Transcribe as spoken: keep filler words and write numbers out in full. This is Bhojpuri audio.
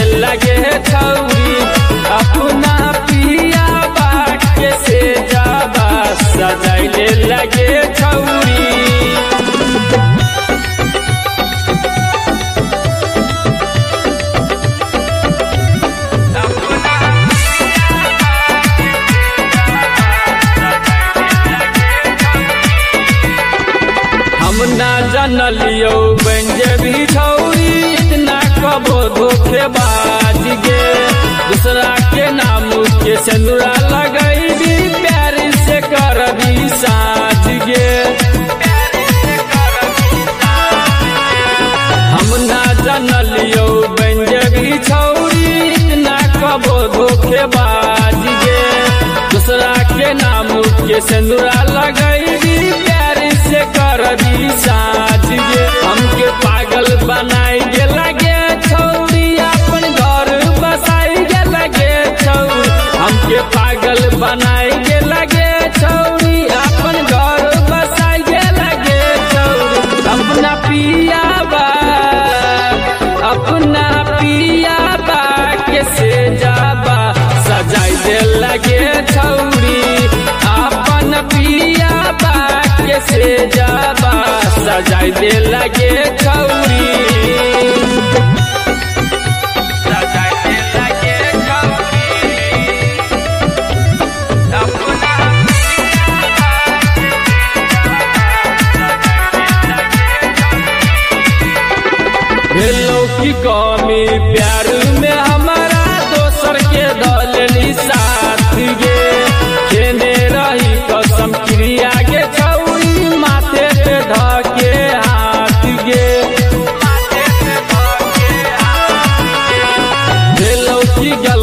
लगे छौरी अपना पिया बाट के से जाबा सजाइले लगे छौरी। हम ना जानलियो बन जेबी छौरी इतना कबो धोखेबाज गे दूसरा के नाम के सिंदूरा लगैबी प्यार से करबी साज गे। हम ना जानलियो बन जेबी छौरी इतना कबो धोखेबाज गे दूसरा के नाम के सिंदूरा लगैबी प्यार से करबी साज गे। हमके पागल बनाई गे लगे छौरी अपन घर बसाई गे लगे छौरी हमके पागल बनाई गे लगे छौरी अपन घर बसाई गे लगे छौरी। अपना पिया बा अपना पिया बा के से जाबा सजाई दे लगे छौरी अपन पिया बा के से जाबा सजाई दे लगे छौरी। सजाई दे लगे छौरी अपना भेलो की कमी प्यार में हमारा दोसर के दलनी साथ गे खेने रही कसम क्रिया गे छौरी माथे पे धके हाथ गे भेलो की